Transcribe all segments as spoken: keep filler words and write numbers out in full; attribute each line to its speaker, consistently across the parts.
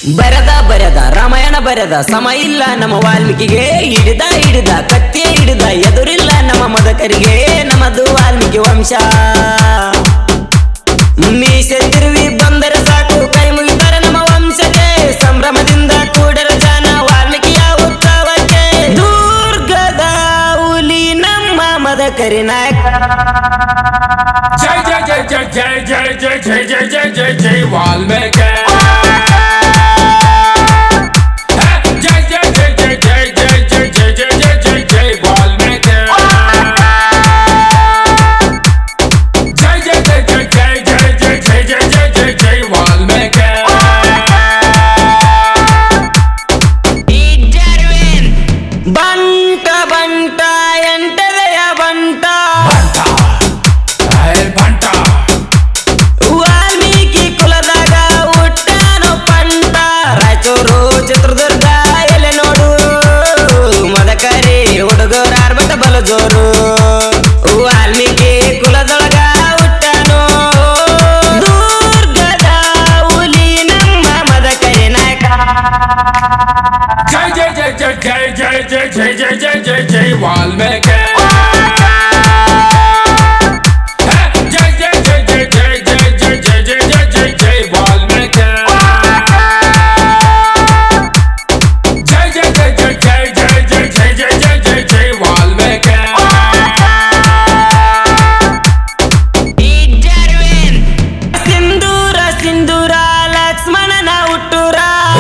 Speaker 1: ಬರದ ಬರದ ರಾಮಾಯಣ ಬರದ ಸಮ ಇಲ್ಲ ನಮ್ಮ ವಾಲ್ಮೀಕಿಗೆ ಹಿಡಿದ ಹಿಡಿದ ಕತ್ತಿ ಹಿಡಿದ ಎದುರಿಲ್ಲ ನಮ್ಮ ಮದಕರಿಗೆ ನಮ್ಮದು ವಾಲ್ಮೀಕಿ ವಂಶ ಮೀಸೆ ತಿರುವಿ ಬಂದರೆ ಸಾಕು ಕೈ ಮುಗಿದರೆ ನಮ್ಮ ವಂಶಕ್ಕೆ ಸಂಭ್ರಮದಿಂದ ಕೂಡರ ಜನ ವಾಲ್ಮೀಕಿಯ ಉತ್ಸವಕ್ಕೆ ದುರ್ಗದ ಹುಲಿ ನಮ್ಮ ಮದಕರಿ ನಾಯಕ
Speaker 2: ಜೈ ಜೈ ಜೈ ಜೈ ಜೈ ಜೈ ಜೈ ಜೈ ಜೈ ಜೈ ಜೈ ಜೈ ವಾಲ್ಮೀಕಿ
Speaker 1: ಬಂಟ ಬಂಟ ಎಂಟದೆಯ ಬಂಟ ವಾಲ್ಮೀಕಿ ಕುಲದಾಗ ಹುಟ್ಟಾನು ಪಂಟ ರಾಯಚೂರು ಚಿತ್ರದುರ್ಗ ಎಲೆ ನೋಡು ಮದಕರಿ ಹುಡುಗರ ಆರ್ಭಟ ಬಲ ಜೋರು ವಾಲ್ಮೀಕಿ ಕುಲದೊಳಗ ಹುಟ್ಟಾನು ದುರ್ಗದ ಹುಲಿ ನಮ್ಮ ಮದಕರಿ ನಾಯಕ
Speaker 2: ಜೈ ಜೈ ಜೈ ಜೈ ಜೈ ಜೈ ಜೈ ಜೈ ಜೈ ಜೈ ಜೈ ಜೈ ವಾಲ್ಮೀಕಿ ಜೈ ಜೈ ಜೈ ಜೈ ಜೈ ಜೈ ಜೈ ಜೈ ಜೈ ಜೈ ಜೈ ಜೈ ವಾಲ್ಮೀಕಿ ಜೈ ಜೈ ಜೈ ಜೈ ಜೈ ಜೈ ಜೈ ಜೈ ಜೈ ಜೈ ಜೈ ಜೈ ವಾಲ್ಮೀಕಿ
Speaker 1: ಸಿಂಧೂರ ಸಿಂಧೂರ ಲಕ್ಷ್ಮಣನ ಹುಟ್ಟೂರ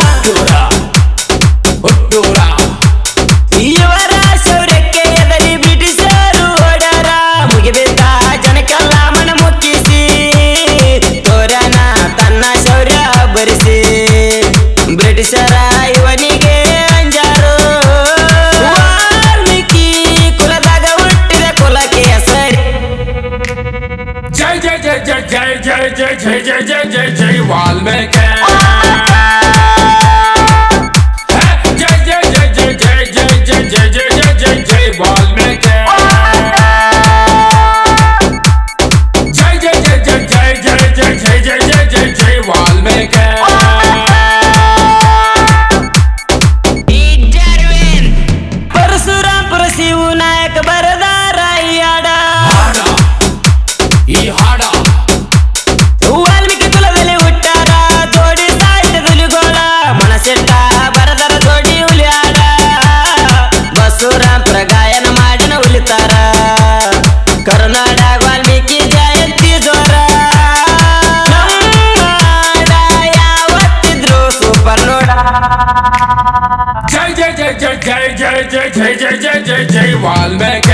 Speaker 1: ಇವರ ಶೌರ್ಯಕ್ಕೆ ಎದರಿ ಬ್ರಿಟಿಷರು ಓಡಾರ ಮುಗಿಬಿದ್ದ ಜನಕ್ಕೆಲ್ಲ ಮನ ಮುಟ್ಟಿಸಿ ತೋರನ ತನ್ನ ಶೌರ್ಯ ಭರಿಸಿ ಬ್ರಿಟಿಷರ ಇವನಿಗೆ ಅಂಜಾರು ವಾಲ್ಮೀಕಿ ಕುಲದಾಗ ಹುಟ್ಟಿದ ಕುಲಕ್ಕೆ ಹೆಸರಿ
Speaker 2: ಜೈ ಜೈ ಜೈ ಜೈ ಜೈ ಜೈ ಜೈ ಜೈ ಜೈ ಜೈ ಜೈ ಜೈ ವಾಲ್ಮೀಕಿ ಜೈ ಜೈ ಜೈ ಜೈ ಜೈ ಜೈ ಜೈ ಜೈ ಜೈ ಜೈ ಜೈ ಜೈ ವಾಲ್ಮೀಕಿ ಜೈ ಜೈ ಜೈ ಜೈ ಜೈ ಜೈ ಜೈ ಜೈ ಜೈ ಜೈ ಜೈ ಜೈ ವಾಲ್ಮೀಕಿ
Speaker 1: ಪರಶುರಾಂಪುರ ಶಿವು ನಾಯಕ ಬರದಾರ ಈ ಹಾಡ
Speaker 2: ಈ ಹಾಡ
Speaker 1: ವಾಲ್ಮೀಕಿ ಕುಲದಲ್ಲಿ ಹುಟ್ಟಾರ ಜೋಡಿ ಸಾಹಿತ್ಯ ಹುಲಿಗೋಳ ಮನಸ್ಸಿಟ್ಟ ಬರದರ ಜೋಡಿ ಹುಲಿ ಹಾಡ ಬಸವರಾಂಪುರ ಗಾಯನ ಮಾಡಿನ ಹುಲಿತಾರ ಕರುನಾಡ ವಾಲ್ಮೀಕಿ ಜಯಂತಿ ಜೋರ ನಮ್ಮ ಹಾಡ ಯಾವತ್ತಿದ್ರು ಸೂಪರ್ ನೋಡ
Speaker 2: ಜೈ ಜೈ ಜೈ ಜೈ ಜೈ ಜೈ ಜೈ ಜೈ ಜೈ ಜೈ ಜೈ ಜೈ ವಾಲ್ಮೀಕಿ